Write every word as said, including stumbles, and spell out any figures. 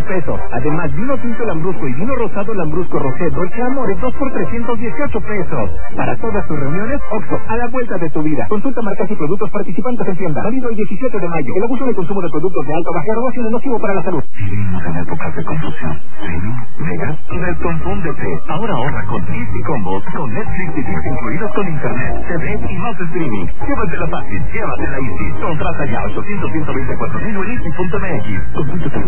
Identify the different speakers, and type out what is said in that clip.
Speaker 1: pesos. Además, vino tinto Lambrusco y vino rosado Lambrusco Rosé Dolce Amores dos por trescientos dieciocho pesos. Para todas tus reuniones, Oxxo, a la vuelta de tu vida. Consulta marcas y productos participantes en tienda. Válido el diecisiete de mayo. El abuso de consumo de productos de alta o baja graduación es nocivo para la salud.
Speaker 2: Vivimos en épocas de confusión. Streaming, megas, desconfúndete. Ahora ahorra con Easy Combos, con Netflix y Disney incluidos con internet, T V y más streaming. Llévatela fácil, llévatela Easy. Contrata ya ochocientos, ciento veinticuatro mil en easy punto m x. Consulta